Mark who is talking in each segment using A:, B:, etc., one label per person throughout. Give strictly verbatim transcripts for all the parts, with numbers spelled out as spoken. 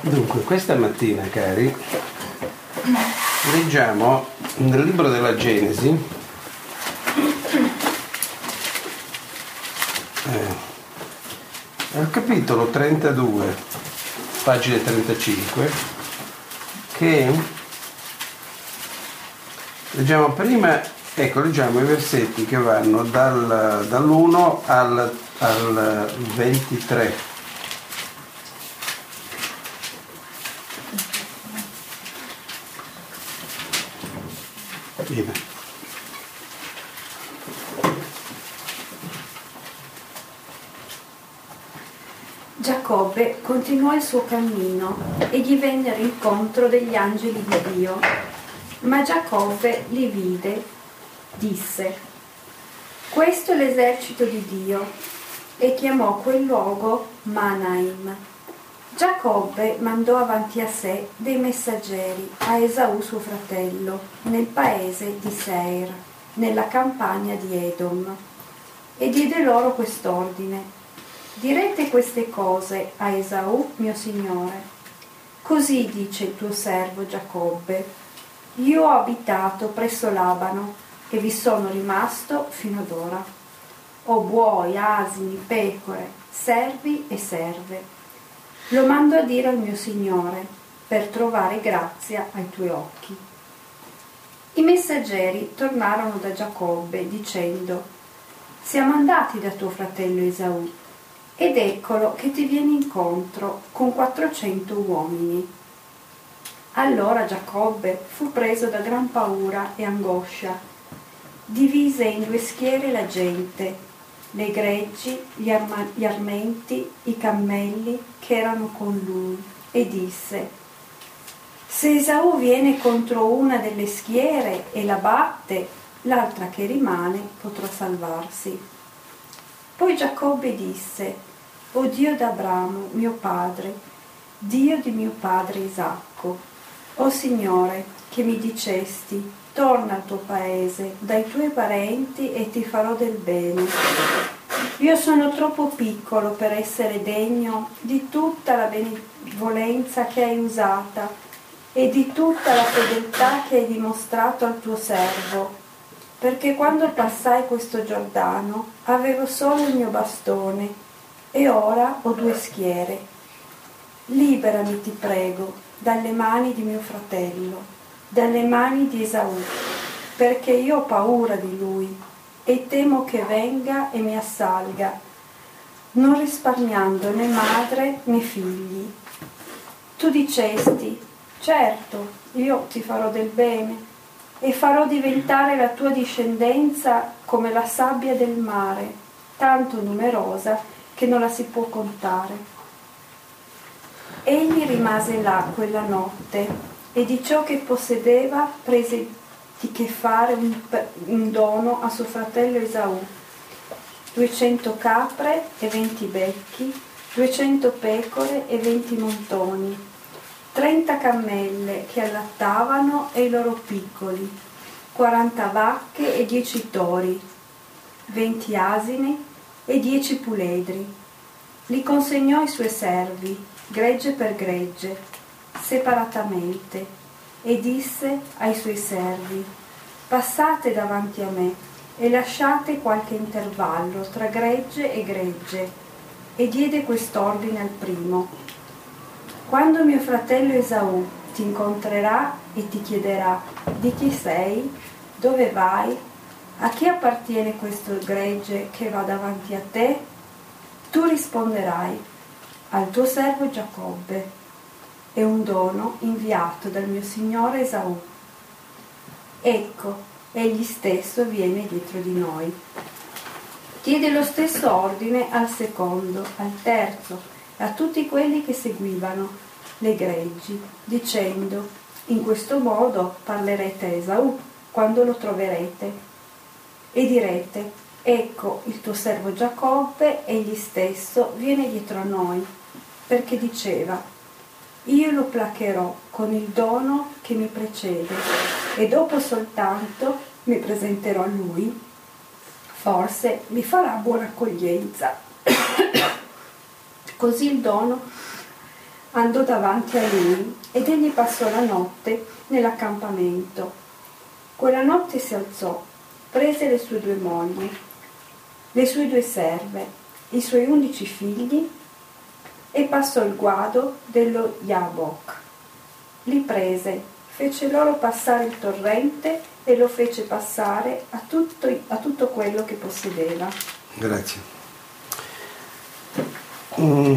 A: Dunque, questa mattina, cari, leggiamo nel libro della Genesi eh, al capitolo trentadue, pagina trentacinque, che leggiamo prima, ecco, leggiamo i versetti che vanno dal, dall'uno al, al ventitré.
B: Giacobbe continuò il suo cammino e gli vennero incontro degli angeli di Dio, ma Giacobbe li vide, disse: questo è l'esercito di Dio, e chiamò quel luogo Manaim. Giacobbe mandò avanti a sé dei messaggeri a Esaù suo fratello nel paese di Seir, nella campagna di Edom, e diede loro quest'ordine: direte queste cose a Esaù mio signore. Così dice il tuo servo Giacobbe: io ho abitato presso Labano e vi sono rimasto fino ad ora. Ho buoi, asini, pecore, servi e serve. Lo mando a dire al mio signore per trovare grazia ai tuoi occhi. I messaggeri tornarono da Giacobbe dicendo: siamo andati da tuo fratello Esaù, ed eccolo che ti viene incontro con quattrocento uomini. Allora Giacobbe fu preso da gran paura e angoscia. Divise in due schiere la gente, le greggi, gli, arma- gli armenti, i cammelli che erano con lui, e disse: se Esaù viene contro una delle schiere e la batte, l'altra che rimane potrà salvarsi. Poi Giacobbe disse: o Dio d'Abramo, mio padre, Dio di mio padre Isacco, o Signore, che mi dicesti: torna al tuo paese, dai tuoi parenti, e ti farò del bene. Io sono troppo piccolo per essere degno di tutta la benevolenza che hai usata e di tutta la fedeltà che hai dimostrato al tuo servo, perché quando passai questo Giordano avevo solo il mio bastone e ora ho due schiere. Liberami, ti prego, dalle mani di mio fratello, dalle mani di Esaù, perché io ho paura di lui e temo che venga e mi assalga, non risparmiando né madre né figli. Tu dicesti: certo, io ti farò del bene e farò diventare la tua discendenza come la sabbia del mare, tanto numerosa che non la si può contare. Egli rimase là quella notte e di ciò che possedeva prese di che fare un, un dono a suo fratello Esaù: duecento capre e venti becchi, duecento pecore e venti montoni, trenta cammelli che allattavano e i loro piccoli, quaranta vacche e dieci tori, venti asini e dieci puledri. Li consegnò ai suoi servi, gregge per gregge, separatamente, e disse ai suoi servi: passate davanti a me e lasciate qualche intervallo tra gregge e gregge. E diede quest'ordine al primo: quando mio fratello Esaù ti incontrerà e ti chiederà: di chi sei? Dove vai? A chi appartiene questo gregge che va davanti a te? Tu risponderai: al tuo servo Giacobbe, è un dono inviato dal mio signore Esaù. Ecco, egli stesso viene dietro di noi. Diede lo stesso ordine al secondo, al terzo, a tutti quelli che seguivano le greggi, dicendo: in questo modo parlerete a Esaù quando lo troverete, e direte: ecco, il tuo servo Giacobbe, egli stesso viene dietro a noi, perché diceva: io lo placherò con il dono che mi precede, e dopo soltanto mi presenterò a lui, forse mi farà buona accoglienza. Così il dono andò davanti a lui ed egli passò la notte nell'accampamento. Quella notte si alzò, prese le sue due mogli, le sue due serve, i suoi undici figli e passò il guado dello Jabbok. Li prese, fece loro passare il torrente e lo fece passare a tutto, a tutto quello che possedeva.
A: Grazie. Mm.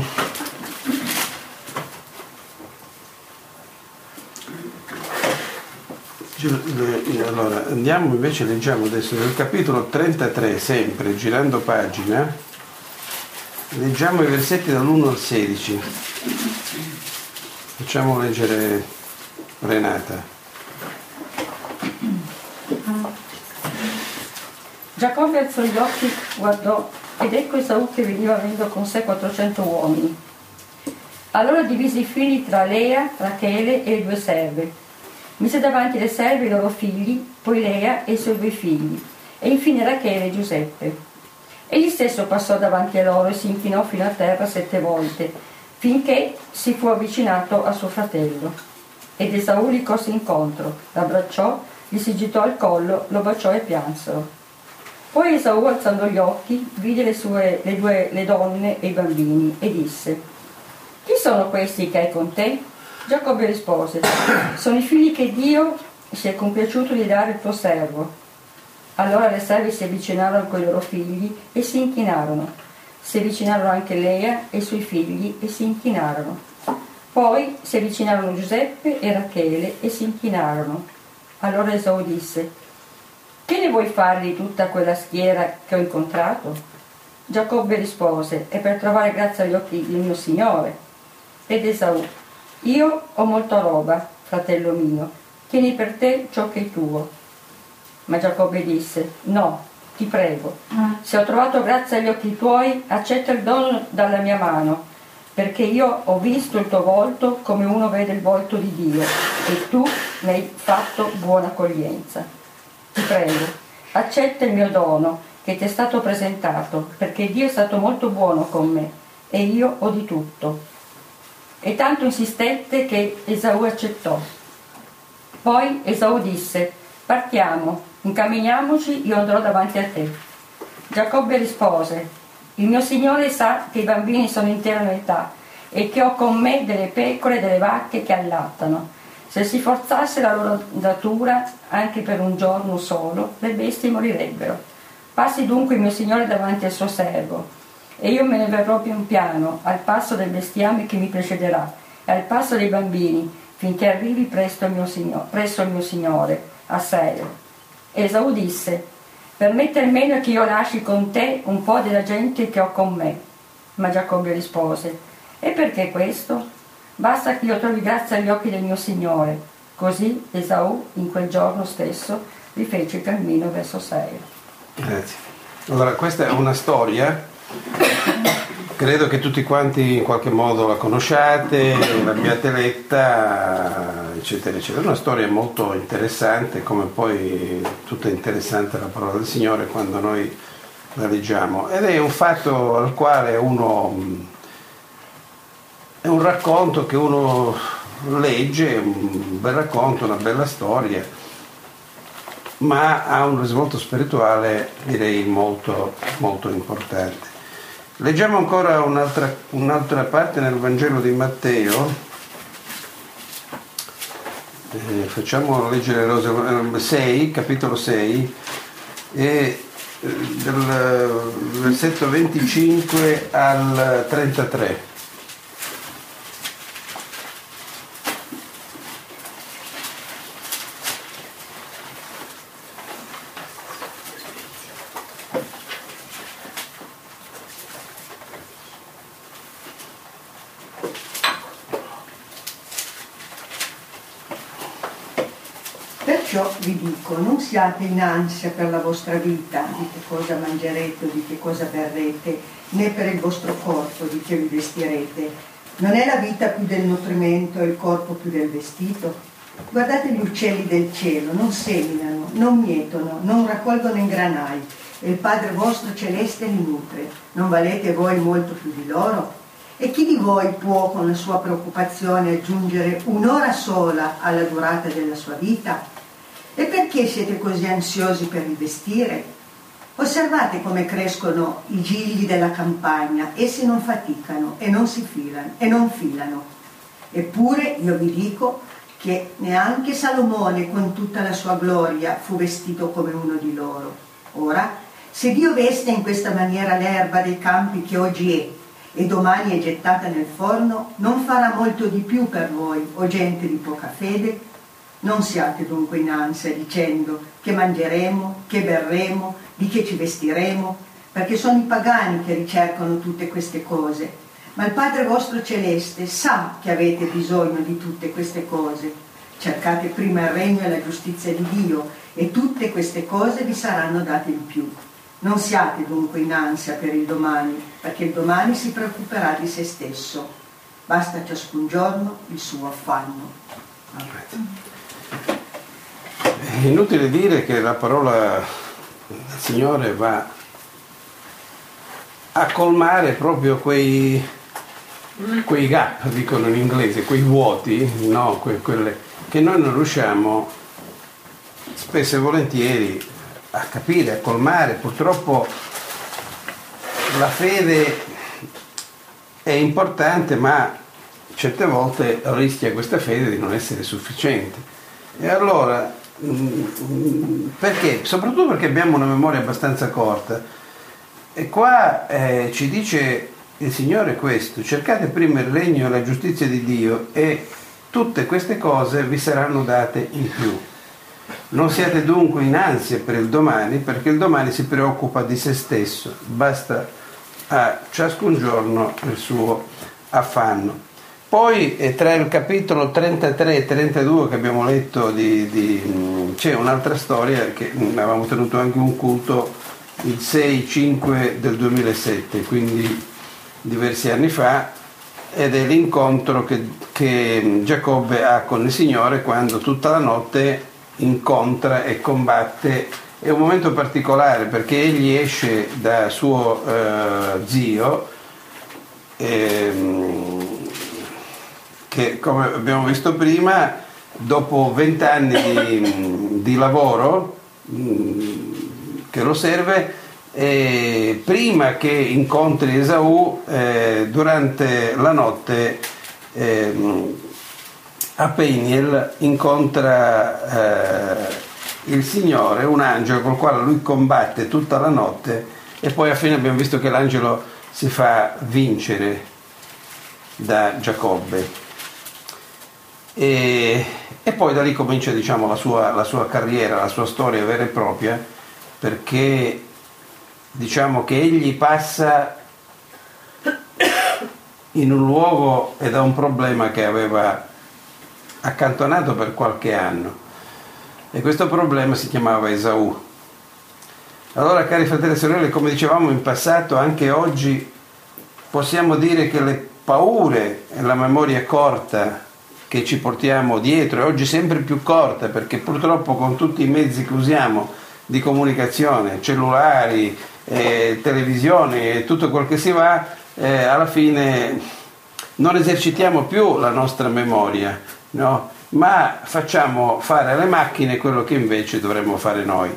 A: Allora, andiamo invece, leggiamo adesso nel capitolo trentatré, sempre girando pagina, leggiamo i versetti dall'uno al sedici. Facciamo leggere Renata.
C: Giacobbe alzò gli occhi, guardò, ed ecco Esaù che veniva avendo con sé quattrocento uomini. Allora divise i figli tra Lea, Rachele e le due serve. Mise davanti le serve i loro figli, poi Lea e i suoi due figli, e infine Rachele e Giuseppe. Egli stesso passò davanti a loro e si inchinò fino a terra sette volte, finché si fu avvicinato a suo fratello. Ed Esaù gli corse incontro, l'abbracciò, gli si gittò al collo, lo baciò e piansero. Poi Esaù, alzando gli occhi, vide le, sue, le due le donne e i bambini e disse: «Chi sono questi che hai con te?» Giacobbe rispose: «Sono i figli che Dio si è compiaciuto di dare il tuo servo». Allora le serve si avvicinarono coi loro figli e si inchinarono. Si avvicinarono anche Lea e i suoi figli e si inchinarono. Poi si avvicinarono Giuseppe e Rachele e si inchinarono. Allora Esaù disse: «Che ne vuoi fare di tutta quella schiera che ho incontrato?» Giacobbe rispose: «È per trovare grazia agli occhi del mio Signore». Ed Esaù: «Io ho molta roba, fratello mio, tieni per te ciò che è tuo». Ma Giacobbe disse: «No, ti prego, se ho trovato grazia agli occhi tuoi, accetta il dono dalla mia mano, perché io ho visto il tuo volto come uno vede il volto di Dio, e tu mi hai fatto buona accoglienza. Ti prego, accetta il mio dono che ti è stato presentato, perché Dio è stato molto buono con me, e io ho di tutto». E tanto insistette che Esaù accettò. Poi Esaù disse: «Partiamo, incamminiamoci, io andrò davanti a te». Giacobbe rispose: «Il mio Signore sa che i bambini sono in tenera età e che ho con me delle pecore e delle vacche che allattano. Se si forzasse la loro datura anche per un giorno solo, le bestie morirebbero. Passi dunque il mio Signore davanti al suo servo, e io me ne verrò pian piano al passo del bestiame che mi precederà e al passo dei bambini, finché arrivi presto, il mio signore, presso il mio Signore a Seir». Esaù disse: «Permette almeno che io lasci con te un po' della gente che ho con me». Ma Giacobbe rispose: «E perché questo? Basta che io trovi grazia agli occhi del mio Signore». Così Esaù in quel giorno stesso rifece il cammino verso Seir.
A: Grazie. Allora, questa è una storia, credo che tutti quanti in qualche modo la conosciate, l'abbiate letta, eccetera, eccetera. È una storia molto interessante, come poi tutta interessante la parola del Signore quando noi la leggiamo. Ed è un fatto al quale uno, è un racconto che uno legge, un bel racconto, una bella storia, ma ha un risvolto spirituale, direi, molto, molto importante. Leggiamo ancora un'altra, un'altra parte nel Vangelo di Matteo. Eh, facciamo leggere sei, capitolo sei, e dal versetto venticinque al trentatré.
D: Perciò vi dico, non siate in ansia per la vostra vita, di che cosa mangerete o di che cosa berrete, né per il vostro corpo, di che vi vestirete. Non è la vita più del nutrimento e il corpo più del vestito? Guardate gli uccelli del cielo, non seminano, non mietono, non raccolgono in granai, e il Padre vostro celeste li nutre. Non valete voi molto più di loro? E chi di voi può con la sua preoccupazione aggiungere un'ora sola alla durata della sua vita? E perché siete così ansiosi per il vestire? Osservate come crescono i gigli della campagna, essi non faticano e non si filano e non filano. Eppure io vi dico che neanche Salomone con tutta la sua gloria fu vestito come uno di loro. Ora, se Dio veste in questa maniera l'erba dei campi che oggi è e domani è gettata nel forno, non farà molto di più per voi, o gente di poca fede? Non siate dunque in ansia dicendo che mangeremo, che berremo, di che ci vestiremo, perché sono i pagani che ricercano tutte queste cose. Ma il Padre vostro celeste sa che avete bisogno di tutte queste cose. Cercate prima il regno e la giustizia di Dio e tutte queste cose vi saranno date in più. Non siate dunque in ansia per il domani, perché il domani si preoccuperà di se stesso. Basta ciascun giorno il suo affanno. Amen.
A: È inutile dire che la parola del Signore va a colmare proprio quei, quei gap, dicono in inglese, quei vuoti, no? Que, quelle, che noi non riusciamo spesso e volentieri a capire, a colmare. Purtroppo la fede è importante, ma certe volte rischia questa fede di non essere sufficiente. E allora perché? Soprattutto perché abbiamo una memoria abbastanza corta. E qua eh, ci dice il Signore questo: cercate prima il regno e la giustizia di Dio e tutte queste cose vi saranno date in più. Non siate dunque in ansia per il domani, perché il domani si preoccupa di se stesso, basta a ciascun giorno il suo affanno. Poi eh, tra il capitolo trentatré e trentadue che abbiamo letto di, di, c'è un'altra storia che avevamo tenuto anche un culto il sei cinque del duemilasette, quindi diversi anni fa, ed è l'incontro che, che Giacobbe ha con il Signore quando tutta la notte incontra e combatte. È un momento particolare perché egli esce da suo eh, zio ehm, che, come abbiamo visto prima, dopo vent'anni di, di lavoro mh, che lo serve, e prima che incontri Esaù, eh, durante la notte eh, a Peniel incontra eh, il Signore, un angelo col quale lui combatte tutta la notte, e poi alla fine abbiamo visto che l'angelo si fa vincere da Giacobbe. E, e poi da lì comincia, diciamo, la sua, la sua carriera, la sua storia vera e propria, perché diciamo che egli passa in un luogo e da un problema che aveva accantonato per qualche anno, e questo problema si chiamava Esaù. Allora, cari fratelli e sorelle, come dicevamo in passato, anche oggi possiamo dire che le paure e la memoria corta che ci portiamo dietro, e oggi sempre più corta, perché purtroppo con tutti i mezzi che usiamo di comunicazione, cellulari, eh, televisioni e tutto quel che si va, eh, alla fine non esercitiamo più la nostra memoria, no? Ma facciamo fare alle macchine quello che invece dovremmo fare noi.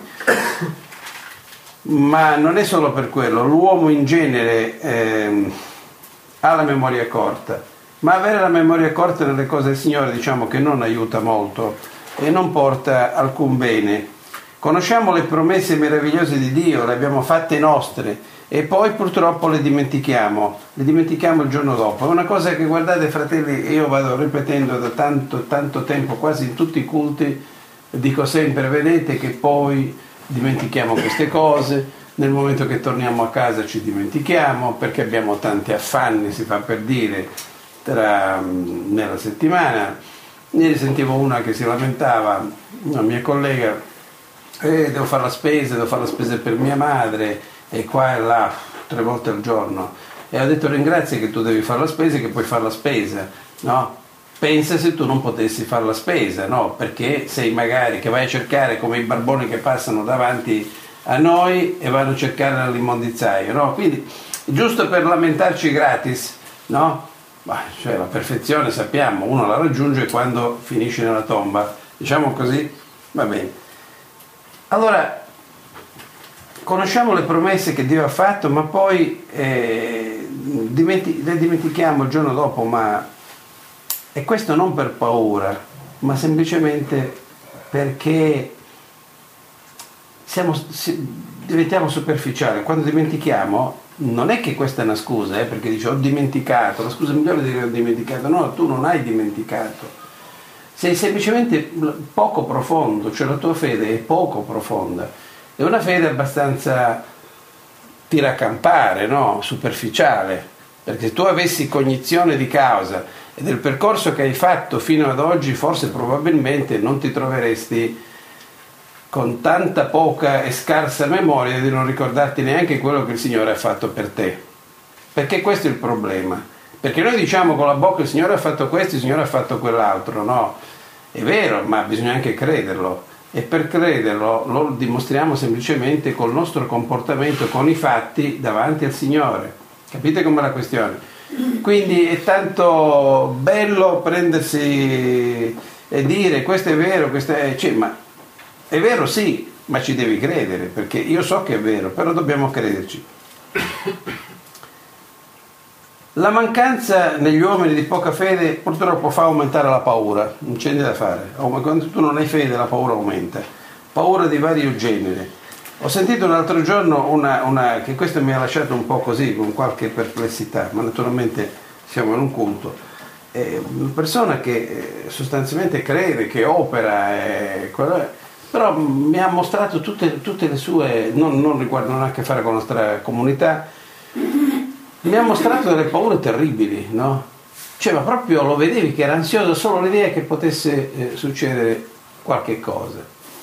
A: Ma non è solo per quello, l'uomo in genere eh, ha la memoria corta, ma avere la memoria corta nelle cose del Signore, diciamo che non aiuta molto e non porta alcun bene. Conosciamo le promesse meravigliose di Dio, le abbiamo fatte nostre e poi purtroppo le dimentichiamo, le dimentichiamo il giorno dopo. È una cosa che, guardate fratelli, io vado ripetendo da tanto, tanto tempo, quasi in tutti i culti, dico sempre: vedete che poi dimentichiamo queste cose, nel momento che torniamo a casa ci dimentichiamo, perché abbiamo tanti affanni, si fa per dire, tra, nella settimana. Ieri sentivo una che si lamentava, una mia collega: eh, devo fare la spesa, devo fare la spesa per mia madre, e qua e là, tre volte al giorno. E ho detto: ringrazia che tu devi fare la spesa e che puoi fare la spesa, no? Pensa se tu non potessi fare la spesa, no? Perché sei magari che vai a cercare, come i barboni che passano davanti a noi e vanno a cercare nell'immondizzaio, no? Quindi, giusto per lamentarci gratis, no? Bah, cioè la perfezione sappiamo, uno la raggiunge quando finisce nella tomba, diciamo così, va bene. Allora, conosciamo le promesse che Dio ha fatto, ma poi eh, dimenti- le dimentichiamo il giorno dopo, ma e questo non per paura, ma semplicemente perché siamo, si, diventiamo superficiali. Quando dimentichiamo, non è che questa è una scusa, eh, perché dice ho dimenticato, la scusa migliore è dire ho dimenticato. No, tu non hai dimenticato, sei semplicemente poco profondo, cioè la tua fede è poco profonda, è una fede abbastanza tiracampare, no? Superficiale, perché se tu avessi cognizione di causa e del percorso che hai fatto fino ad oggi, forse probabilmente non ti troveresti con tanta poca e scarsa memoria di non ricordarti neanche quello che il Signore ha fatto per te, perché questo è il problema. Perché noi diciamo con la bocca il Signore ha fatto questo, il Signore ha fatto quell'altro, no? È vero, ma bisogna anche crederlo, e per crederlo lo dimostriamo semplicemente col nostro comportamento, con i fatti davanti al Signore. Capite com'è la questione? Quindi è tanto bello prendersi e dire questo è vero, questo è... Cioè, ma è vero sì, ma ci devi credere, perché io so che è vero, però dobbiamo crederci. La mancanza negli uomini di poca fede purtroppo fa aumentare la paura, non c'è niente da fare. Quando tu non hai fede la paura aumenta, paura di vario genere. Ho sentito l'altro giorno una, una che questo mi ha lasciato un po' così, con qualche perplessità, ma naturalmente siamo in un culto. È una persona che sostanzialmente crede, che opera, è, però mi ha mostrato tutte, tutte le sue, non, non riguardano, non ha a che fare con la nostra comunità, mi ha mostrato delle paure terribili, no? Cioè, ma proprio lo vedevi che era ansioso solo l'idea che potesse eh, succedere qualche cosa.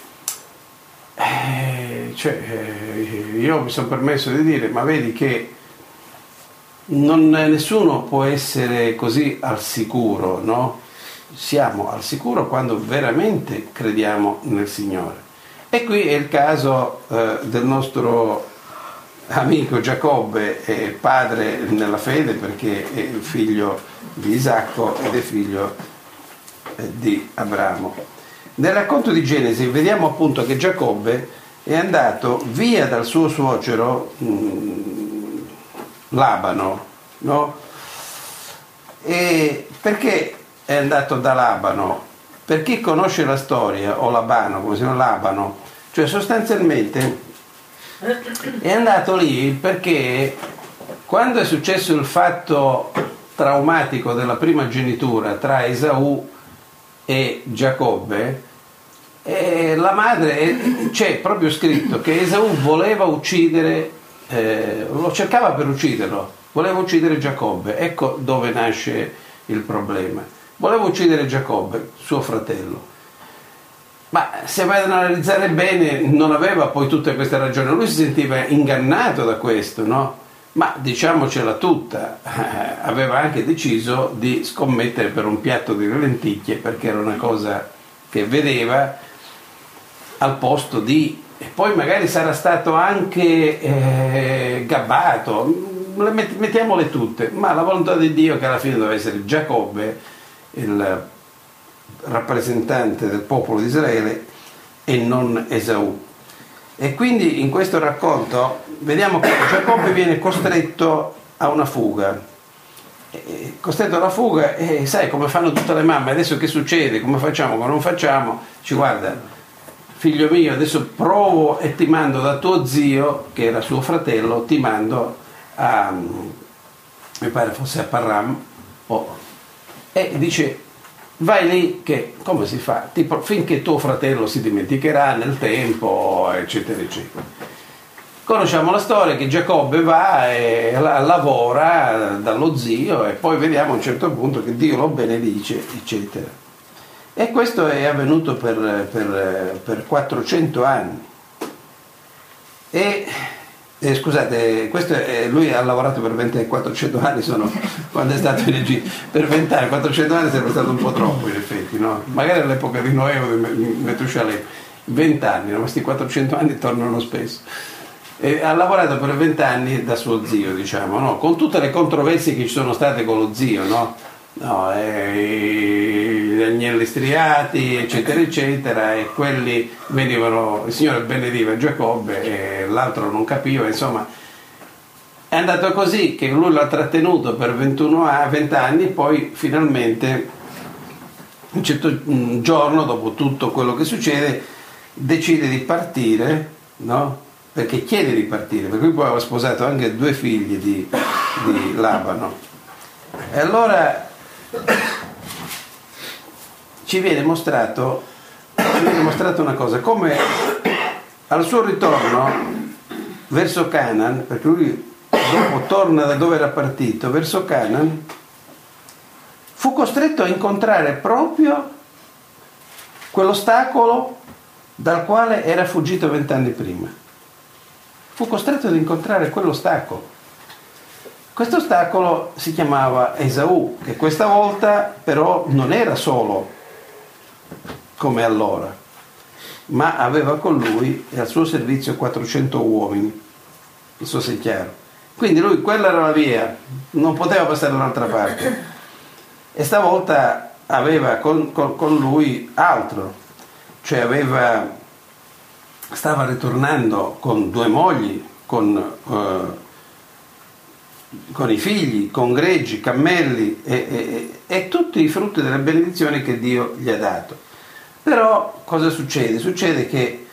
A: Eh, cioè, eh, io mi sono permesso di dire, ma vedi che non, nessuno può essere così al sicuro, no? Siamo al sicuro quando veramente crediamo nel Signore. E qui è il caso eh, del nostro amico Giacobbe, è padre nella fede perché è il figlio di Isacco ed è figlio eh, di Abramo. Nel racconto di Genesi vediamo appunto che Giacobbe è andato via dal suo suocero mh, Labano, no? E perché è andato da Labano? Per chi conosce la storia, o Labano, come si chiama Labano, cioè sostanzialmente è andato lì perché quando è successo il fatto traumatico della prima genitura tra Esaù e Giacobbe, eh, la madre, eh, c'è proprio scritto che Esaù voleva uccidere, eh, lo cercava per ucciderlo, voleva uccidere Giacobbe. Ecco dove nasce il problema. Voleva uccidere Giacobbe, suo fratello. Ma se vai ad analizzare bene, non aveva poi tutte queste ragioni, lui si sentiva ingannato da questo, no? Ma diciamocela tutta, eh, aveva anche deciso di scommettere per un piatto di lenticchie, perché era una cosa che vedeva al posto di... E poi magari sarà stato anche eh, gabbato, mettiamole tutte, ma la volontà di Dio che alla fine doveva essere Giacobbe, il rappresentante del popolo di Israele, e non Esaù. E quindi in questo racconto vediamo che Giacobbe viene costretto a una fuga, e, costretto alla fuga, e sai come fanno tutte le mamme, adesso che succede, come facciamo, come non facciamo, ci guarda, figlio mio, adesso provo e ti mando da tuo zio, che era suo fratello, ti mando a, mi pare fosse a Parram, oh, e dice vai lì che come si fa? Tipo, finché tuo fratello si dimenticherà nel tempo, eccetera eccetera. Conosciamo la storia che Giacobbe va e la, lavora dallo zio, e poi vediamo a un certo punto che Dio lo benedice, eccetera. E questo è avvenuto per, per, per quattrocento anni. E Eh, scusate, questo è, lui ha lavorato per venti, quattrocento anni, sono, quando è stato in Egitto, per venti anni, quattrocento anni sarebbe stato un po' troppo in effetti, no? Magari all'epoca di Noè o di Metusalemme, venti anni, no? Questi quattrocento anni tornano spesso. E ha lavorato per vent'anni da suo zio, diciamo, no? Con tutte le controversie che ci sono state con lo zio, no? No, eh, gli agnelli striati, eccetera, eccetera, e quelli venivano, il Signore benediva Giacobbe e l'altro non capiva, insomma. È andato così che lui l'ha trattenuto per ventuno a venti anni, poi finalmente un certo giorno, dopo tutto quello che succede, decide di partire, no? Perché chiede di partire, perché lui poi aveva sposato anche due figli di, di Labano. E allora ci viene mostrato, ci viene mostrato una cosa, come al suo ritorno verso Canaan, perché lui dopo torna da dove era partito, verso Canaan, fu costretto a incontrare proprio quell'ostacolo dal quale era fuggito vent'anni prima. Fu costretto ad incontrare quell'ostacolo. Questo ostacolo si chiamava Esaù, che questa volta però non era solo come allora, ma aveva con lui e al suo servizio quattrocento uomini. Non so se è chiaro. Quindi lui, quella era la via, non poteva passare dall'altra parte. E stavolta aveva con, con, con lui altro, cioè aveva... stava ritornando con due mogli, con, eh, con i figli, con greggi, cammelli e, e, e tutti i frutti delle benedizioni che Dio gli ha dato. Però cosa succede? Succede che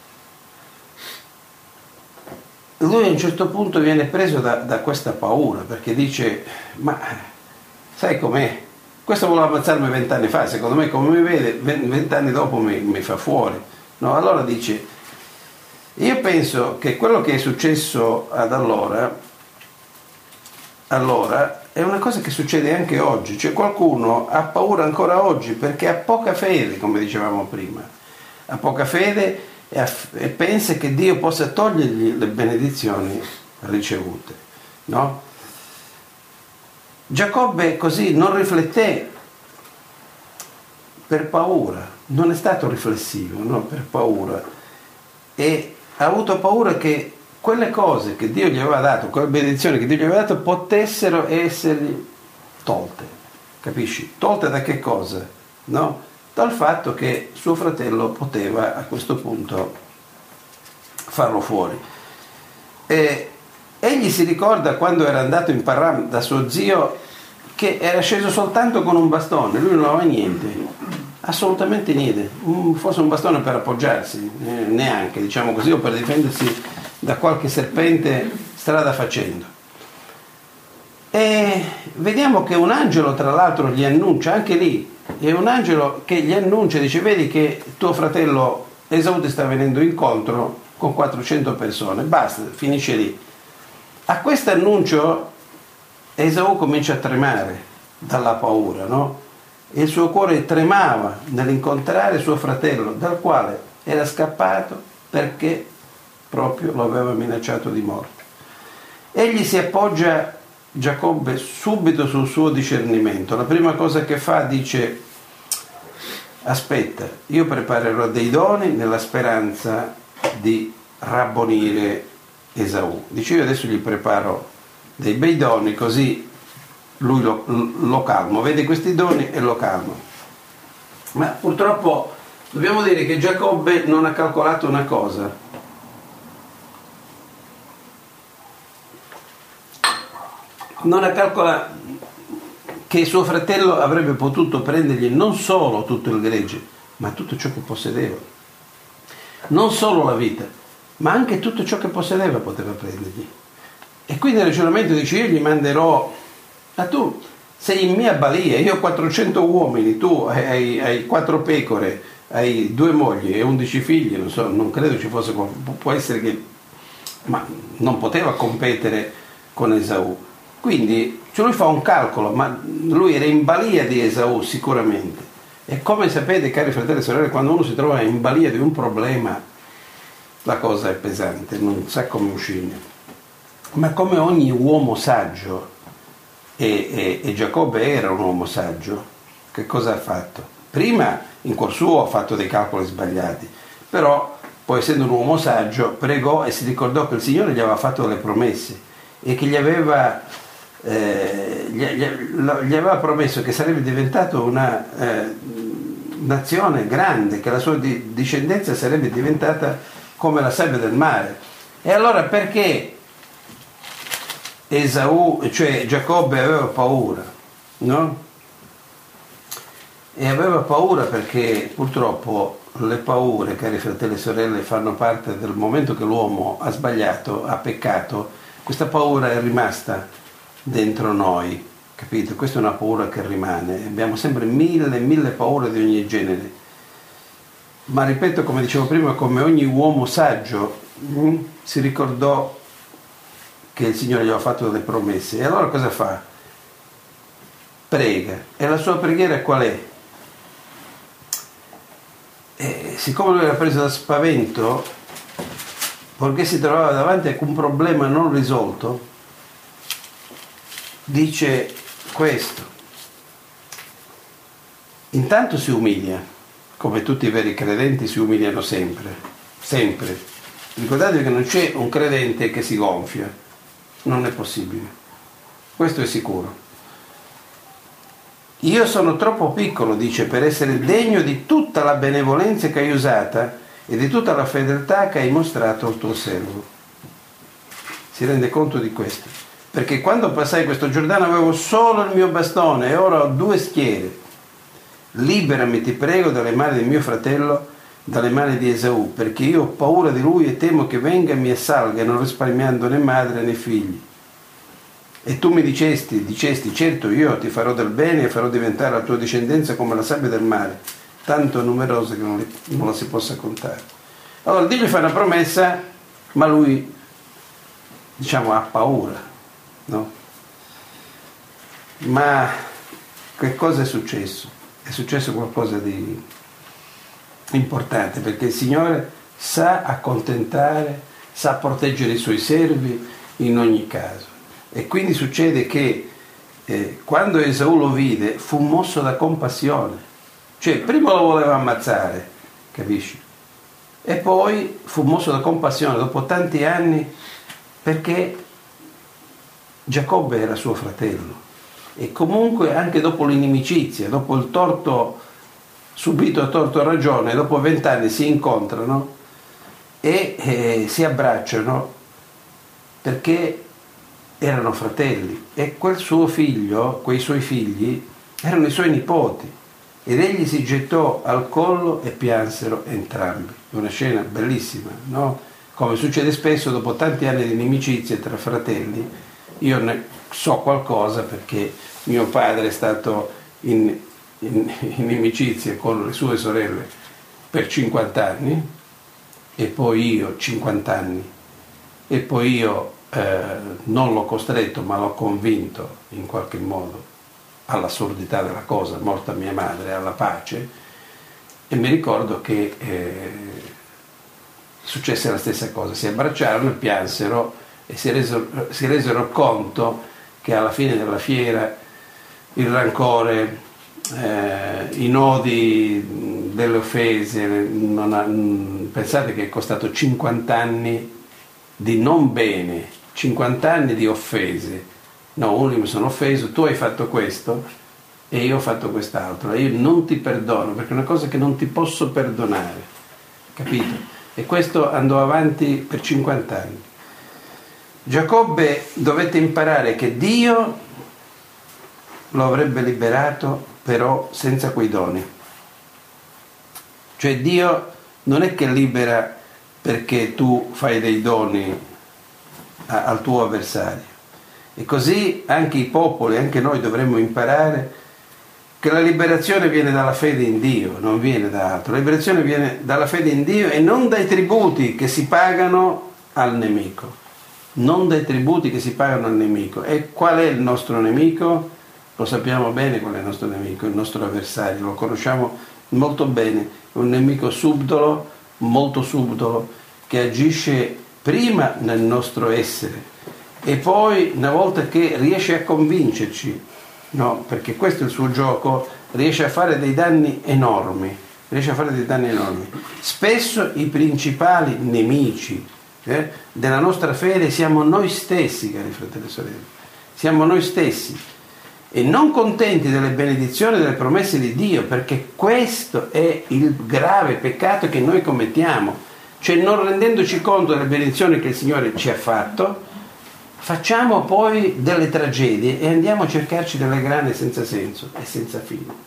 A: lui a un certo punto viene preso da, da questa paura, perché dice: ma sai com'è? Questo voleva ammazzarmi vent'anni fa, secondo me come mi vede vent'anni dopo mi, mi fa fuori, no? Allora dice: io penso che quello che è successo ad allora, allora è una cosa che succede anche oggi, cioè qualcuno ha paura ancora oggi perché ha poca fede, come dicevamo prima, ha poca fede e, ha, e pensa che Dio possa togliergli le benedizioni ricevute, no? Giacobbe così non rifletté per paura, non è stato riflessivo, no? Per paura, e ha avuto paura che quelle cose che Dio gli aveva dato, quelle benedizioni che Dio gli aveva dato, potessero essergli tolte, capisci? Tolte da che cosa? No? Dal fatto che suo fratello poteva a questo punto farlo fuori. E egli si ricorda quando era andato in Paran da suo zio che era sceso soltanto con un bastone, lui non aveva niente, assolutamente niente, forse un bastone per appoggiarsi, eh, neanche, diciamo così, o per difendersi da qualche serpente strada facendo. E vediamo che un angelo tra l'altro gli annuncia, anche lì è un angelo che gli annuncia, dice: vedi che tuo fratello Esaù ti sta venendo incontro con quattrocento persone, basta, finisce lì. A questo annuncio Esaù comincia a tremare dalla paura, no? E il suo cuore tremava nell'incontrare suo fratello, dal quale era scappato perché proprio lo aveva minacciato di morte. Egli si appoggia, Giacobbe, subito sul suo discernimento. La prima cosa che fa, dice: aspetta, io preparerò dei doni nella speranza di rabbonire Esaù. Dice: io adesso gli preparo dei bei doni, così lui lo, lo calmo, vede questi doni e lo calmo. Ma purtroppo dobbiamo dire che Giacobbe non ha calcolato una cosa: non ha calcolato che suo fratello avrebbe potuto prendergli non solo tutto il gregge, ma tutto ciò che possedeva, non solo la vita, ma anche tutto ciò che possedeva poteva prendergli. E quindi il ragionamento dice: io gli manderò, ma tu sei in mia balia, io ho quattrocento uomini, tu hai, hai quattro pecore, hai due mogli e undici figli, non so, non credo ci fosse, può essere che, ma non poteva competere con Esaù. Quindi cioè lui fa un calcolo, ma lui era in balia di Esaù sicuramente. E come sapete, cari fratelli e sorelle, quando uno si trova in balia di un problema, la cosa è pesante, non sa come uscirne. Ma come ogni uomo saggio, e, e, e Giacobbe era un uomo saggio, che cosa ha fatto? Prima in cuor suo ha fatto dei calcoli sbagliati, però poi essendo un uomo saggio pregò e si ricordò che il Signore gli aveva fatto delle promesse e che gli aveva, eh, gli, gli, gli aveva promesso che sarebbe diventato una eh, nazione grande, che la sua di, discendenza sarebbe diventata come la sabbia del mare. E allora perché Esaù, cioè Giacobbe, aveva paura, no? E aveva paura perché purtroppo le paure, cari fratelli e sorelle, fanno parte del momento che l'uomo ha sbagliato, ha peccato. Questa paura è rimasta dentro noi, capito? Questa è una paura che rimane. Abbiamo sempre mille e mille paure di ogni genere. Ma ripeto, come dicevo prima, come ogni uomo saggio mh, si ricordò che il Signore gli aveva fatto delle promesse. E allora cosa fa? Prega. E la sua preghiera qual è? E siccome lui era preso da spavento, perché si trovava davanti a un problema non risolto, dice questo: intanto si umilia, come tutti i veri credenti si umiliano sempre, sempre. Ricordatevi che non c'è un credente che si gonfia, non è possibile, questo è sicuro. Io sono troppo piccolo, dice, per essere degno di tutta la benevolenza che hai usata e di tutta la fedeltà che hai mostrato al tuo servo. Si rende conto di questo? Perché quando passai questo Giordano avevo solo il mio bastone e ora ho due schiere. Liberami, ti prego, dalle mani del mio fratello, dalle mani di Esaù, perché io ho paura di lui e temo che venga e mi assalga, non risparmiando né madre né figli. E tu mi dicesti, dicesti, certo io ti farò del bene e farò diventare la tua discendenza come la sabbia del mare, tanto numerosa che non, li, non la si possa contare. Allora Dio gli fa una promessa, ma lui, diciamo, ha paura, no? Ma che cosa è successo? È successo qualcosa di importante, perché il Signore sa accontentare, sa proteggere i suoi servi in ogni caso. E quindi succede che eh, quando Esaù lo vide fu mosso da compassione, cioè prima lo voleva ammazzare, capisci? E poi fu mosso da compassione dopo tanti anni, perché Giacobbe era suo fratello e comunque anche dopo l'inimicizia, dopo il torto subito a torto ragione, dopo vent'anni si incontrano e eh, si abbracciano perché erano fratelli, e quel suo figlio, quei suoi figli erano i suoi nipoti, ed egli si gettò al collo e piansero entrambi. Una scena bellissima, no? Come succede spesso dopo tanti anni di inimicizia tra fratelli. Io ne so qualcosa perché mio padre è stato in, in, in inimicizia con le sue sorelle per cinquanta anni, e poi io cinquanta anni, e poi io Eh, non l'ho costretto ma l'ho convinto in qualche modo all'assurdità della cosa, morta mia madre, alla pace. E mi ricordo che eh, successe la stessa cosa, si abbracciarono e piansero e si resero, si resero conto che alla fine della fiera il rancore, eh, i nodi delle offese, non ha, pensate che è costato cinquanta anni di non bene, cinquanta anni di offese. No, uno mi sono offeso, tu hai fatto questo e io ho fatto quest'altro, e io non ti perdono perché è una cosa che non ti posso perdonare, capito? E questo andò avanti per cinquanta anni. Giacobbe dovette imparare che Dio lo avrebbe liberato, però senza quei doni. Cioè Dio non è che libera perché tu fai dei doni a, al tuo avversario. E così anche i popoli, anche noi dovremmo imparare che la liberazione viene dalla fede in Dio, non viene da altro. La liberazione viene dalla fede in Dio e non dai tributi che si pagano al nemico. Non dai tributi che si pagano al nemico. E qual è il nostro nemico? Lo sappiamo bene qual è il nostro nemico, il nostro avversario, lo conosciamo molto bene. È un nemico subdolo, molto subdolo, che agisce prima nel nostro essere e poi, una volta che riesce a convincerci, no, perché questo è il suo gioco, riesce a fare dei danni enormi, riesce a fare dei danni enormi. Spesso i principali nemici eh, della nostra fede siamo noi stessi, cari fratelli e sorelle, siamo noi stessi, e non contenti delle benedizioni e delle promesse di Dio, perché questo è il grave peccato che noi commettiamo, cioè non rendendoci conto delle benedizioni che il Signore ci ha fatto, facciamo poi delle tragedie e andiamo a cercarci delle grane senza senso e senza fine.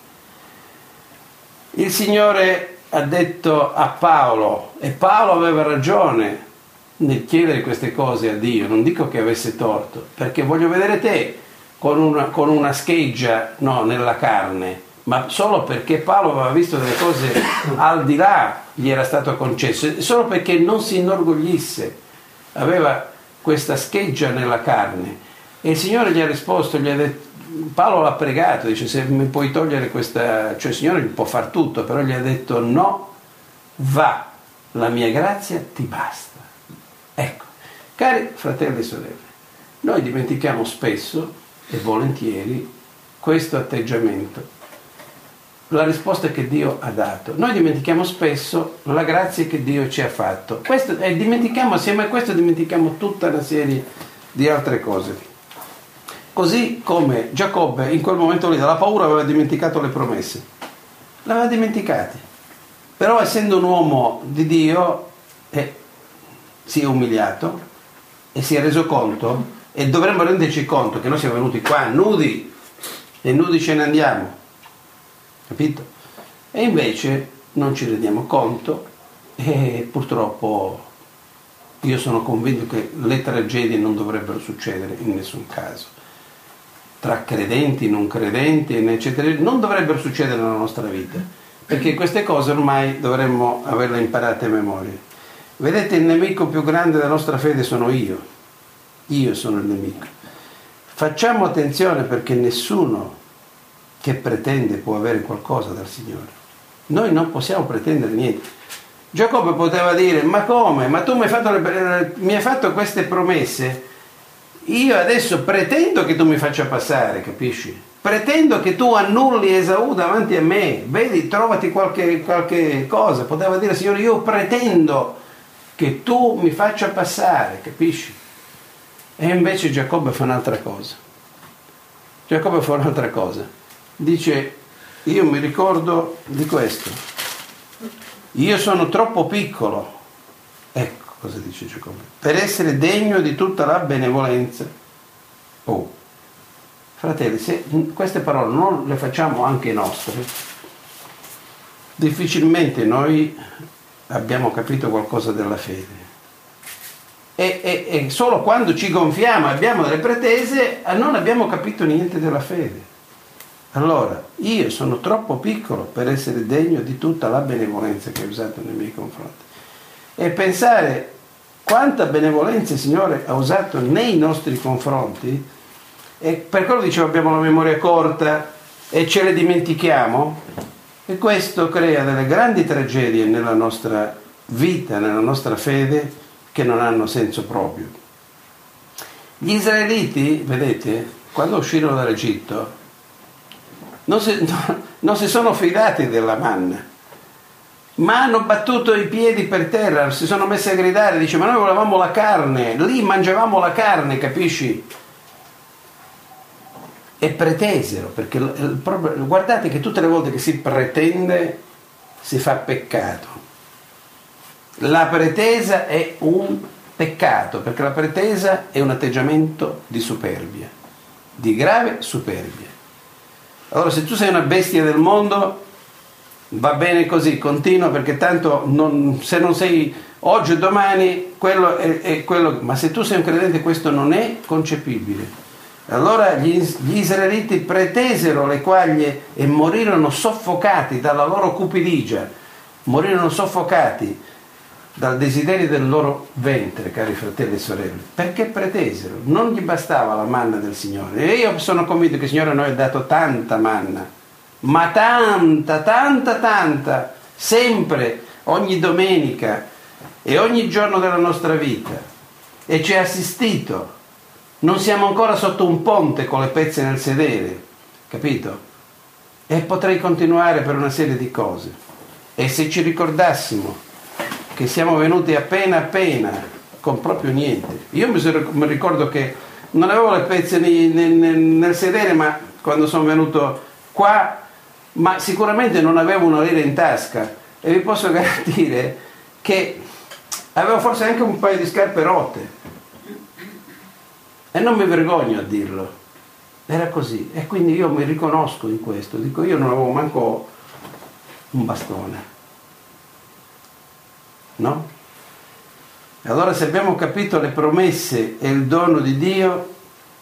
A: Il Signore ha detto a Paolo, e Paolo aveva ragione nel chiedere queste cose a Dio, non dico che avesse torto, perché voglio vedere te con una, con una scheggia no, nella carne, ma solo perché Paolo aveva visto delle cose al di là, gli era stato concesso, solo perché non si inorgoglisse, aveva questa scheggia nella carne. E il Signore gli ha risposto, gli ha detto, Paolo l'ha pregato, dice, se mi puoi togliere questa, cioè il Signore può far tutto, però gli ha detto no, va, la mia grazia ti basta. Ecco, cari fratelli e sorelle, noi dimentichiamo spesso e volentieri questo atteggiamento, la risposta che Dio ha dato. Noi dimentichiamo spesso la grazia che Dio ci ha fatto. Questo, e dimentichiamo, assieme a questo dimentichiamo tutta una serie di altre cose. Così come Giacobbe in quel momento lì dalla paura aveva dimenticato le promesse, le aveva dimenticate, però essendo un uomo di Dio eh, si è umiliato e si è reso conto, e dovremmo renderci conto che noi siamo venuti qua nudi e nudi ce ne andiamo, capito? E invece non ci rendiamo conto, e purtroppo io sono convinto che le tragedie non dovrebbero succedere in nessun caso, tra credenti, non credenti, eccetera, non dovrebbero succedere nella nostra vita, perché queste cose ormai dovremmo averle imparate a memoria. Vedete, il nemico più grande della nostra fede sono io, io sono il nemico. Facciamo attenzione, perché nessuno che pretende può avere qualcosa dal Signore. Noi non possiamo pretendere niente. Giacobbe poteva dire, ma come? Ma tu mi hai fatto, le, mi hai fatto queste promesse, io adesso pretendo che tu mi faccia passare, capisci? Pretendo che tu annulli Esaù davanti a me, vedi, trovati qualche, qualche cosa. Poteva dire, Signore, io pretendo che tu mi faccia passare, capisci? E invece Giacobbe fa un'altra cosa. Giacobbe fa un'altra cosa. Dice, io mi ricordo di questo, io sono troppo piccolo, ecco cosa dice Giacobbe, per essere degno di tutta la benevolenza. Oh, fratelli, se queste parole non le facciamo anche nostre, difficilmente noi abbiamo capito qualcosa della fede. E, e, e solo quando ci gonfiamo e abbiamo delle pretese, non abbiamo capito niente della fede. Allora, io sono troppo piccolo per essere degno di tutta la benevolenza che hai usato nei miei confronti. E pensare quanta benevolenza il Signore ha usato nei nostri confronti, e per quello dicevo abbiamo la memoria corta e ce le dimentichiamo, e questo crea delle grandi tragedie nella nostra vita, nella nostra fede, che non hanno senso proprio. Gli israeliti, vedete, quando uscirono dall'Egitto non si, no, non si sono fidati della manna, ma hanno battuto i piedi per terra, si sono messi a gridare, dice, ma noi volevamo la carne, lì mangiavamo la carne, capisci? E pretesero, perché il, il problema, guardate che tutte le volte che si pretende si fa peccato. La pretesa è un peccato, perché la pretesa è un atteggiamento di superbia, di grave superbia. Allora, se tu sei una bestia del mondo, va bene così, continua, perché tanto non, se non sei oggi o domani, quello è, è quello. Ma se tu sei un credente, questo non è concepibile. Allora gli, gli israeliti pretesero le quaglie e morirono soffocati dalla loro cupidigia, morirono soffocati dal desiderio del loro ventre, cari fratelli e sorelle, perché pretesero, non gli bastava la manna del Signore. E io sono convinto che il Signore a noi ha dato tanta manna, ma tanta, tanta, tanta, sempre, ogni domenica e ogni giorno della nostra vita, e ci ha assistito. Non siamo ancora sotto un ponte con le pezze nel sedere, capito? E potrei continuare per una serie di cose. E se ci ricordassimo che siamo venuti appena appena con proprio niente. Io mi, sono, mi ricordo che non avevo le pezze nel, nel, nel sedere, ma quando sono venuto qua, ma sicuramente non avevo una lira in tasca, e vi posso garantire che avevo forse anche un paio di scarpe rotte, e non mi vergogno a dirlo, era così. E quindi io mi riconosco in questo, dico, io non avevo manco un bastone, no? E allora, se abbiamo capito le promesse e il dono di Dio,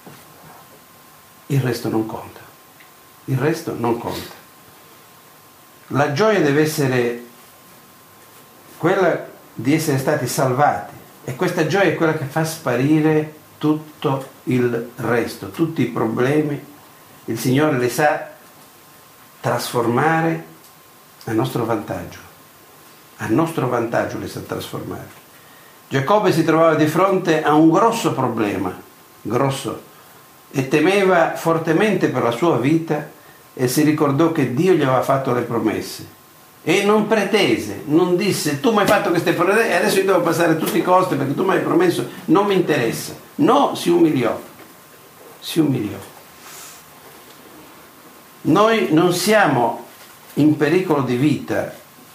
A: il resto non conta, il resto non conta. La gioia deve essere quella di essere stati salvati, e questa gioia è quella che fa sparire tutto il resto, tutti i problemi. Il Signore li sa trasformare a nostro vantaggio, a nostro vantaggio li sa trasformare. Giacobbe si trovava di fronte a un grosso problema, grosso, e temeva fortemente per la sua vita, e si ricordò che Dio gli aveva fatto le promesse. E non pretese, non disse, tu mi hai fatto queste promesse e adesso io devo passare a tutti i costi perché tu mi hai promesso, non mi interessa. No, si umiliò, si umiliò. Noi non siamo in pericolo di vita,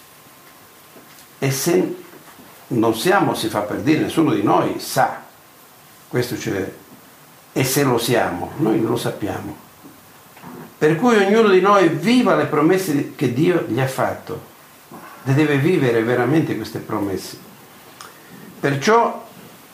A: e se non siamo, si fa per dire, nessuno di noi sa, questo c'è, e se lo siamo, noi lo sappiamo. Per cui ognuno di noi viva le promesse che Dio gli ha fatto, le deve vivere veramente queste promesse. Perciò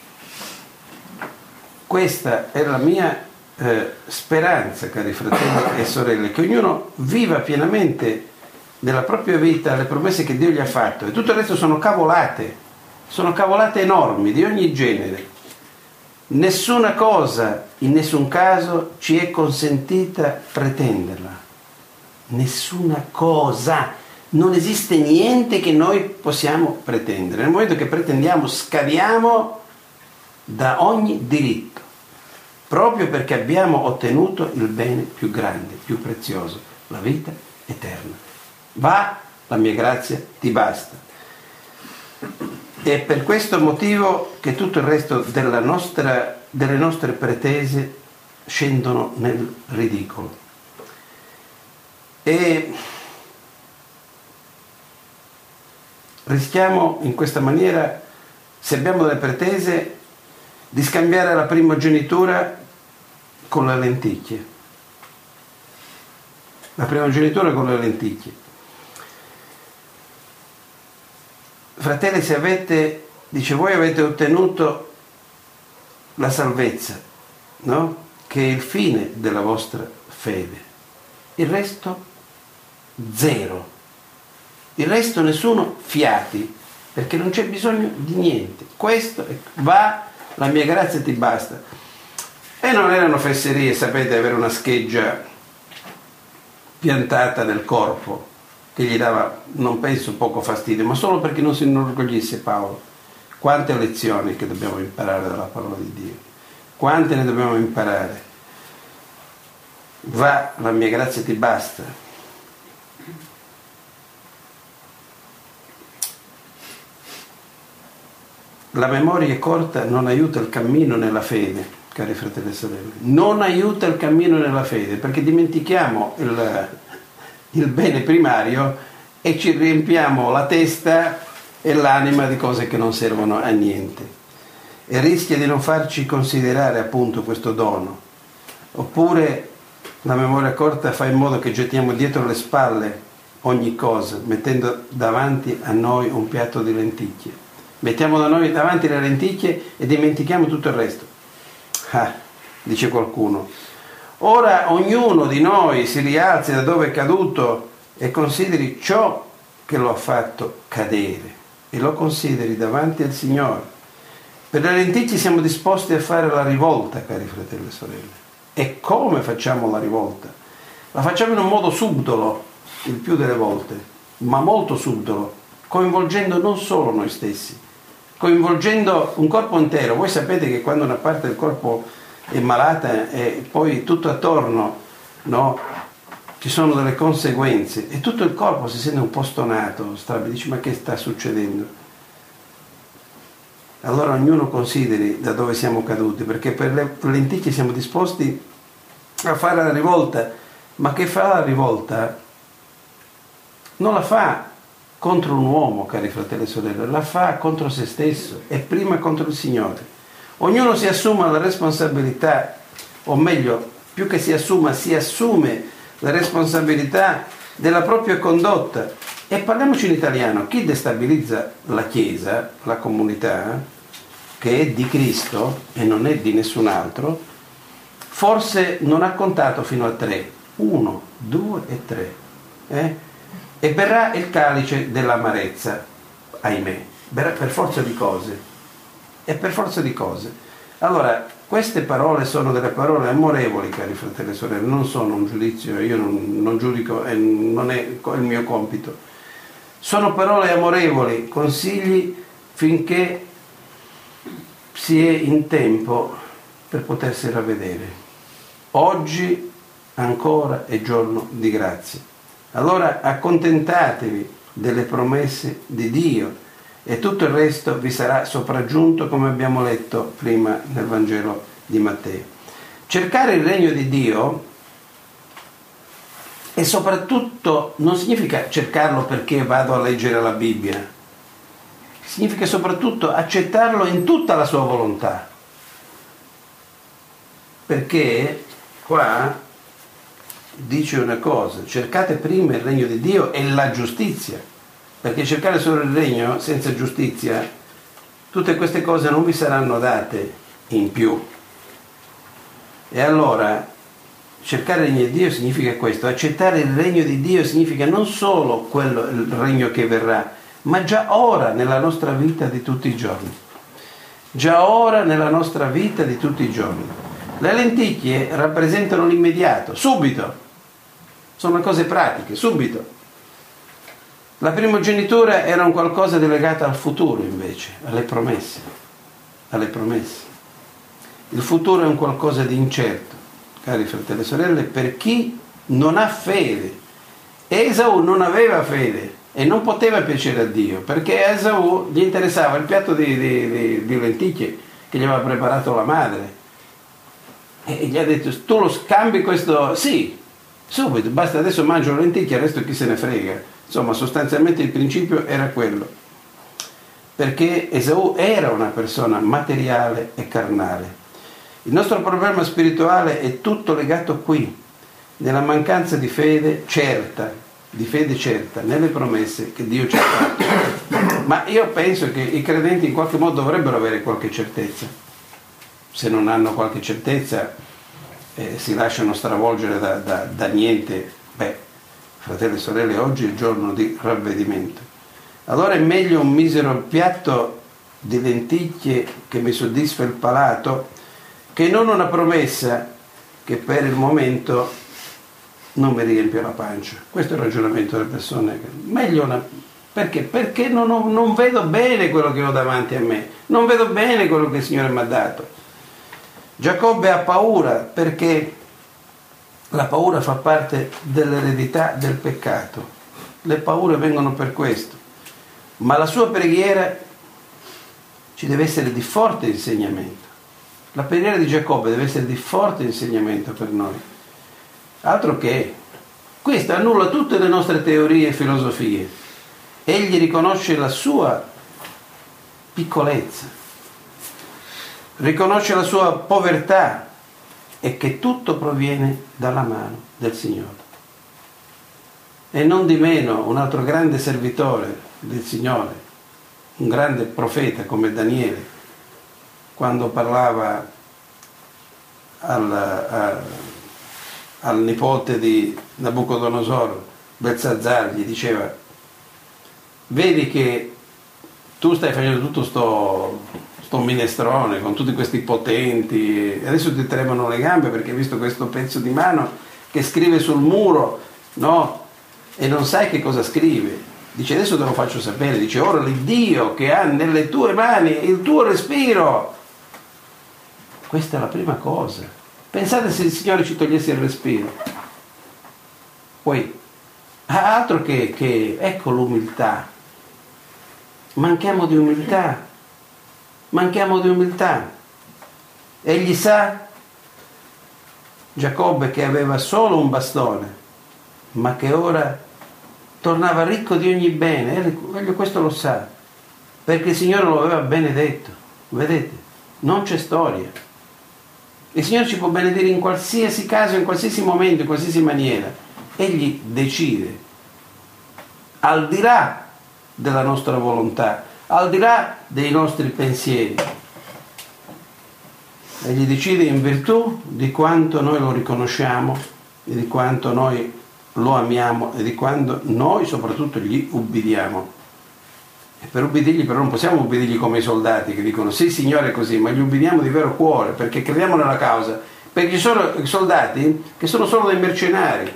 A: questa è la mia eh, speranza, cari fratelli e sorelle, che ognuno viva pienamente nella propria vita le promesse che Dio gli ha fatto, e tutto il resto sono cavolate, sono cavolate enormi di ogni genere. Nessuna cosa, in nessun caso, ci è consentita pretenderla. Nessuna cosa. Non esiste niente che noi possiamo pretendere. Nel momento che pretendiamo, scadiamo da ogni diritto, proprio perché abbiamo ottenuto il bene più grande, più prezioso, la vita eterna. Va, la mia grazia ti basta. È per questo motivo che tutto il resto della nostra, delle nostre pretese scendono nel ridicolo. E rischiamo in questa maniera, se abbiamo delle pretese, di scambiare la primogenitura con le lenticchie. La primogenitura con le lenticchie. Fratelli, se avete, dice, voi avete ottenuto la salvezza, no? Che è il fine della vostra fede. Il resto, zero. Il resto nessuno fiati, perché non c'è bisogno di niente. Questo va, la mia grazia ti basta. E non erano fesserie, sapete, avere una scheggia piantata nel corpo, che gli dava, non penso, poco fastidio, ma solo perché non si inorgoglisse Paolo. Quante lezioni che dobbiamo imparare dalla parola di Dio, quante ne dobbiamo imparare. Va, la mia grazia ti basta. La memoria corta non aiuta il cammino nella fede, cari fratelli e sorelle, non aiuta il cammino nella fede, perché dimentichiamo il il bene primario e ci riempiamo la testa e l'anima di cose che non servono a niente, e rischia di non farci considerare appunto questo dono. Oppure la memoria corta fa in modo che gettiamo dietro le spalle ogni cosa, mettendo davanti a noi un piatto di lenticchie. Mettiamo da noi davanti le lenticchie e dimentichiamo tutto il resto. Ah, dice qualcuno. Ora ognuno di noi si rialzi da dove è caduto e consideri ciò che lo ha fatto cadere, e lo consideri davanti al Signore. Per le lenticchie siamo disposti a fare la rivolta, cari fratelli e sorelle. E come facciamo la rivolta? La facciamo in un modo subdolo, il più delle volte, ma molto subdolo, coinvolgendo non solo noi stessi, coinvolgendo un corpo intero. Voi sapete che quando una parte del corpo è malata e poi tutto attorno, no, ci sono delle conseguenze e tutto il corpo si sente un po' stonato, strabile, dice ma che sta succedendo? Allora ognuno consideri da dove siamo caduti, perché per le lenticchie siamo disposti a fare la rivolta, ma che fa la rivolta? Non la fa contro un uomo, cari fratelli e sorelle, la fa contro se stesso e prima contro il Signore. Ognuno si assuma la responsabilità, o meglio, più che si assuma, si assume la responsabilità della propria condotta. E parliamoci in italiano, chi destabilizza la Chiesa, la comunità, che è di Cristo e non è di nessun altro, forse non ha contato fino a tre, uno, due e tre, eh? E berrà il calice dell'amarezza, ahimè, berrà per forza di cose, e per forza di cose. Allora, queste parole sono delle parole amorevoli, cari fratelli e sorelle, non sono un giudizio, io non, non giudico e non è il mio compito. Sono parole amorevoli, consigli finché si è in tempo per potersi ravvedere. Oggi ancora è giorno di grazia. Allora accontentatevi delle promesse di Dio e tutto il resto vi sarà sopraggiunto, come abbiamo letto prima nel Vangelo di Matteo. Cercare il regno di Dio e soprattutto non significa cercarlo perché vado a leggere la Bibbia, significa soprattutto accettarlo in tutta la sua volontà, perché qua dice una cosa: cercate prima il regno di Dio e la giustizia, perché cercare solo il regno senza giustizia, tutte queste cose non vi saranno date in più. E allora cercare il regno di Dio significa questo, accettare il regno di Dio significa non solo quello, il regno che verrà, ma già ora nella nostra vita di tutti i giorni. Già ora nella nostra vita di tutti i giorni. Le lenticchie rappresentano l'immediato, subito. Sono cose pratiche, subito. La primogenitura era un qualcosa di legato al futuro invece, alle promesse. Alle promesse. Il futuro è un qualcosa di incerto, cari fratelli e sorelle, per chi non ha fede. Esaù non aveva fede e non poteva piacere a Dio, perché a Esaù gli interessava il piatto di, di, di, di lenticchie che gli aveva preparato la madre. E gli ha detto: tu lo scambi questo? Sì, subito, basta, adesso mangio lenticchie, il resto chi se ne frega. Insomma, sostanzialmente il principio era quello, perché Esaù era una persona materiale e carnale. Il nostro problema spirituale è tutto legato qui, nella mancanza di fede certa, di fede certa, nelle promesse che Dio ci ha fatto. Ma io penso che i credenti in qualche modo dovrebbero avere qualche certezza. Se non hanno qualche certezza, eh, si lasciano stravolgere da, da, da niente. Beh, fratelli e sorelle, oggi è il giorno di ravvedimento. Allora è meglio un misero piatto di lenticchie che mi soddisfa il palato che non una promessa che per il momento non mi riempie la pancia. Questo è il ragionamento delle persone. Meglio una... Perché? Perché non, ho, non vedo bene quello che ho davanti a me, non vedo bene quello che il Signore mi ha dato. Giacobbe ha paura perché la paura fa parte dell'eredità del peccato. Le paure vengono per questo. Ma la sua preghiera ci deve essere di forte insegnamento. La preghiera di Giacobbe deve essere di forte insegnamento per noi. Altro che questo annulla tutte le nostre teorie e filosofie. Egli riconosce la sua piccolezza, riconosce la sua povertà e che tutto proviene dalla mano del Signore. E non di meno un altro grande servitore del Signore, un grande profeta come Daniele, quando parlava al, a, al nipote di Nabucodonosor, Belsazzar, gli diceva: vedi che tu stai facendo tutto sto, sto minestrone con tutti questi potenti, adesso ti tremano le gambe perché hai visto questo pezzo di mano che scrive sul muro, no? E non sai che cosa scrive. Dice: adesso te lo faccio sapere. Dice: ora l'Iddio che ha nelle tue mani il tuo respiro. Questa è la prima cosa. Pensate se il Signore ci togliesse il respiro. Poi, altro che, che ecco l'umiltà. Manchiamo di umiltà. Manchiamo di umiltà. Egli sa, Giacobbe, che aveva solo un bastone, ma che ora tornava ricco di ogni bene. Egli questo lo sa, perché il Signore lo aveva benedetto. Vedete? Non c'è storia. Il Signore ci può benedire in qualsiasi caso, in qualsiasi momento, in qualsiasi maniera. Egli decide, al di là della nostra volontà, al di là dei nostri pensieri. Egli decide in virtù di quanto noi lo riconosciamo e di quanto noi lo amiamo e di quanto noi soprattutto gli ubbidiamo. E per ubbidirgli però non possiamo ubbidirgli come i soldati che dicono sì Signore così, ma gli ubbidiamo di vero cuore, perché crediamo nella causa. Perché ci sono i soldati che sono solo dei mercenari,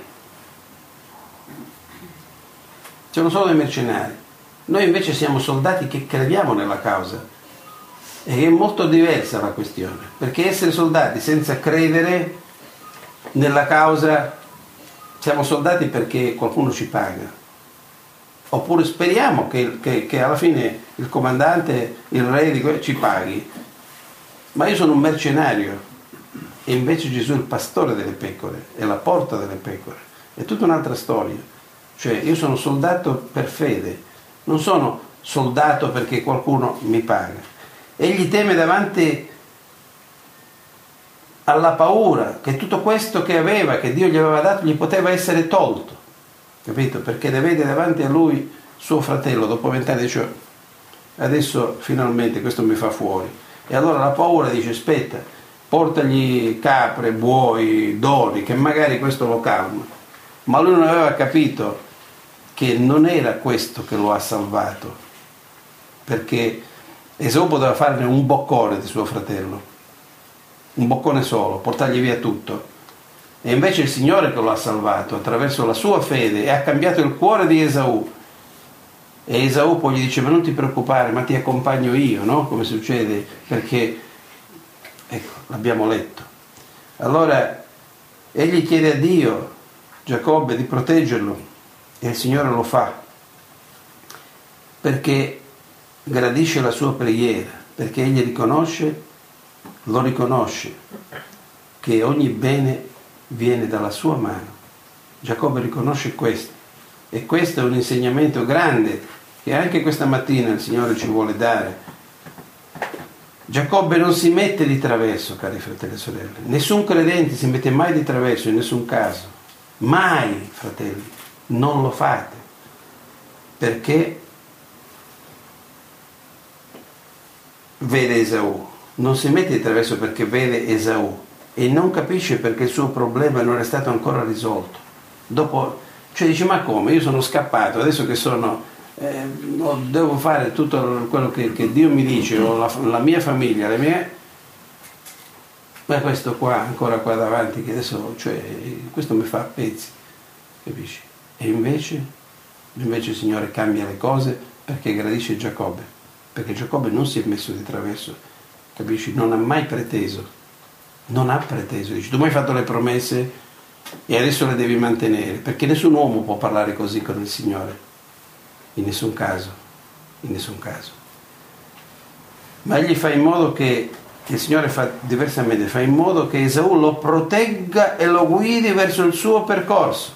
A: sono solo dei mercenari. Noi invece siamo soldati che crediamo nella causa. E è molto diversa la questione, perché essere soldati senza credere nella causa, siamo soldati perché qualcuno ci paga, oppure speriamo che, che, che alla fine il comandante, il re di que- ci paghi, ma io sono un mercenario e invece Gesù è il pastore delle pecore, è la porta delle pecore, è tutta un'altra storia. Cioè io sono soldato per fede, non sono soldato perché qualcuno mi paga. Egli teme davanti alla paura che tutto questo che aveva, che Dio gli aveva dato, gli poteva essere tolto, capito? Perché ne vede davanti a lui suo fratello, dopo vent'anni dice adesso finalmente questo mi fa fuori. E allora la paura dice aspetta, portagli capre, buoi, doni, che magari questo lo calma. Ma lui non aveva capito che non era questo che lo ha salvato, perché Esau poteva farne un boccone di suo fratello, un boccone solo, portargli via tutto. E invece il Signore che lo ha salvato attraverso la sua fede e ha cambiato il cuore di Esau. E Esau poi gli dice ma non ti preoccupare, ma ti accompagno io, no? Come succede, perché ecco, l'abbiamo letto. Allora egli chiede a Dio, Giacobbe, di proteggerlo e il Signore lo fa, perché gradisce la sua preghiera, perché egli riconosce, lo riconosce, che ogni bene viene dalla sua mano. Giacobbe riconosce questo, e questo è un insegnamento grande che anche questa mattina il Signore ci vuole dare. Giacobbe non si mette di traverso, cari fratelli e sorelle, nessun credente si mette mai di traverso in nessun caso, mai, fratelli, non lo fate, perché vede Esau, non si mette di traverso perché vede Esau e non capisce perché il suo problema non è stato ancora risolto. Dopo, cioè dice ma come? Io sono scappato, adesso che sono, eh, devo fare tutto quello che, che Dio mi dice, ho la, la mia famiglia, le mie, ma questo qua, ancora qua davanti, che adesso, cioè, questo mi fa a pezzi, capisci? E invece, invece il Signore cambia le cose perché gradisce Giacobbe. Perché Giacobbe non si è messo di traverso, capisci? Non ha mai preteso, non ha preteso. Dice, tu mi hai fatto le promesse e adesso le devi mantenere, perché nessun uomo può parlare così con il Signore, in nessun caso, in nessun caso. Ma egli fa in modo che, il Signore fa diversamente, fa in modo che Esau lo protegga e lo guidi verso il suo percorso.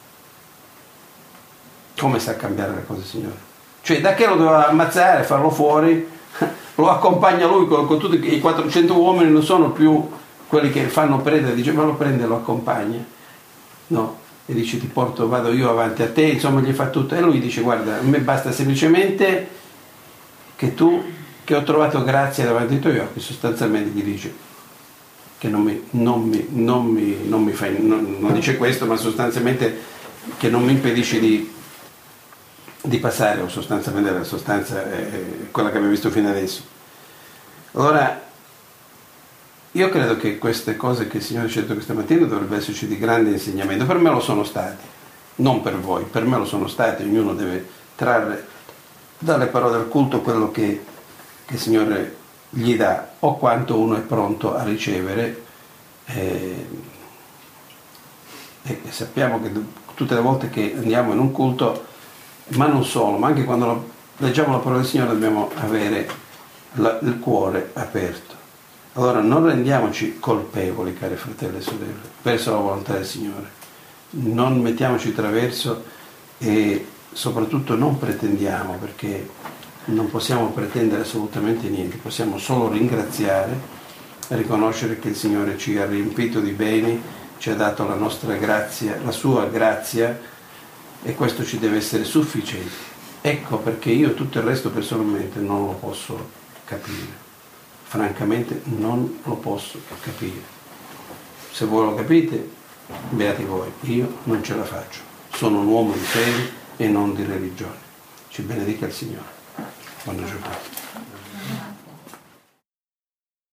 A: Come sa cambiare le cose, Signore? Cioè da che lo doveva ammazzare, farlo fuori, lo accompagna lui con, con tutti i quattrocento uomini, non sono più quelli che fanno preda, dice ma lo prende e lo accompagna, no, e dice ti porto, vado io avanti a te, insomma gli fa tutto, e lui dice guarda, a me basta semplicemente che tu, che ho trovato grazia davanti ai tuoi occhi, sostanzialmente gli dice che non mi, non mi, non mi, non mi fai, non, non dice questo, ma sostanzialmente che non mi impedisci di di passare, o sostanzialmente la sostanza è quella che abbiamo visto fino adesso. Allora io credo che queste cose che il Signore ha scelto questa mattina dovrebbero esserci di grande insegnamento. Per me lo sono stati, non per voi, per me lo sono stati. Ognuno deve trarre dalle parole del culto quello che, che il Signore gli dà, o quanto uno è pronto a ricevere, eh, e sappiamo che tutte le volte che andiamo in un culto, ma non solo, ma anche quando leggiamo la parola del Signore dobbiamo avere la, il cuore aperto. Allora non rendiamoci colpevoli, cari fratelli e sorelle, verso la volontà del Signore. Non mettiamoci traverso e soprattutto non pretendiamo, perché non possiamo pretendere assolutamente niente, possiamo solo ringraziare e riconoscere che il Signore ci ha riempito di beni, ci ha dato la nostra grazia, la sua grazia, e questo ci deve essere sufficiente. Ecco perché io tutto il resto personalmente non lo posso capire. Francamente non lo posso capire. Se voi lo capite, beati voi, io non ce la faccio. Sono un uomo di fede e non di religione. Ci benedica il Signore. Buona giornata.